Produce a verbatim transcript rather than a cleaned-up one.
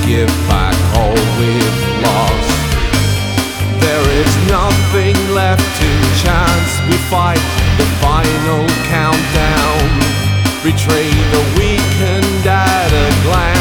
give back all we've lost. There is nothing left to chance. We fight the final countdown, betray the weakened at a glance.